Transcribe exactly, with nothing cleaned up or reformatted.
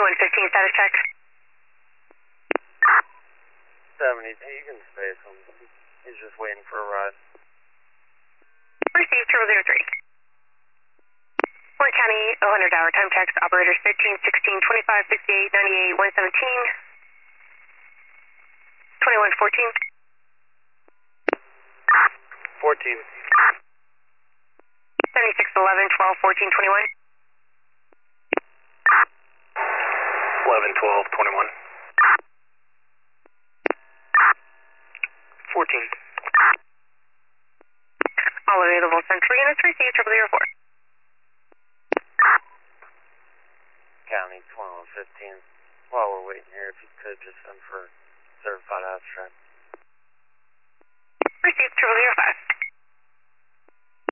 twenty-one fifteen status check. seventy, you can space him. He's just waiting for a ride. Received triple zero three. Warren County, one hundred hour time checks, operators thirteen, sixteen, twenty-five, sixty-eight, ninety-eight, one seventeen, twenty-one fourteen. fourteen. seventy-six eleven, twelve, fourteen, twenty-one. eleven, twelve, twenty-one. fourteen. All available Central units received triple zero four. County, twenty-one fifteen. While we're waiting here, if you could just send for certified abstract. Received triple zero five.